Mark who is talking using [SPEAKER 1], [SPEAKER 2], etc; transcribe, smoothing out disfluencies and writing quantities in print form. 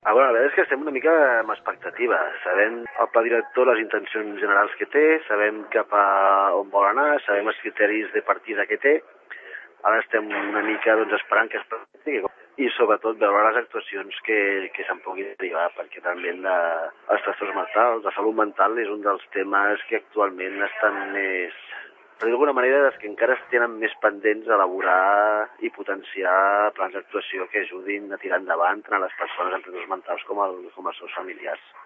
[SPEAKER 1] La veritat és que estem una mica amb expectativa. Sabem el pla director, les intencions generals que té, sabem cap a on vol anar, sabem els criteris de partida que té. Ara estem una mica esperant que es practiqui i sobretot veure les actuacions que se'n puguin derivar, perquè també els trastorns mentals, la salut mental és un dels temes que actualment estan més, per dir d'alguna manera, dels que encara es tenen més pendents a elaborar i potenciar plans d'actuació que ajudin a tirar endavant tant a les persones amb trastorns mentals com els seus familiars.